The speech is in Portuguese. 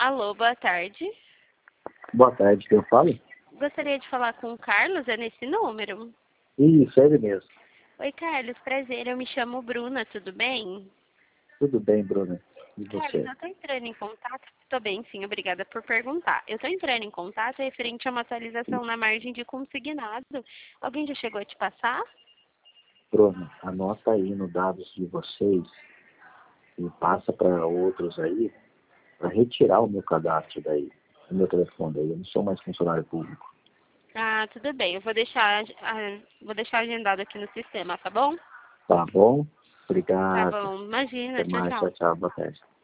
Alô, boa tarde. Boa tarde, quem fala? Gostaria de falar com o Carlos, é nesse número? Isso, é ele mesmo. Oi, Carlos, prazer, eu me chamo Bruna, tudo bem? Tudo bem, Bruna? E Carlos, você? eu estou entrando em contato, estou bem, sim, obrigada por perguntar. Eu estou entrando em contato referente a uma atualização na margem de consignado. Alguém já chegou a te passar? Bruna, anota aí no dados de vocês e passa para outros aí para retirar o meu cadastro daí, o meu telefone daí. Eu não sou mais funcionário público. Ah, tudo bem, eu vou deixar agendado aqui no sistema, tá bom? Tá bom? Tá Obrigado. bom, imagina, Até tchau, mais. Tchau, tchau. tchau. Boa tarde.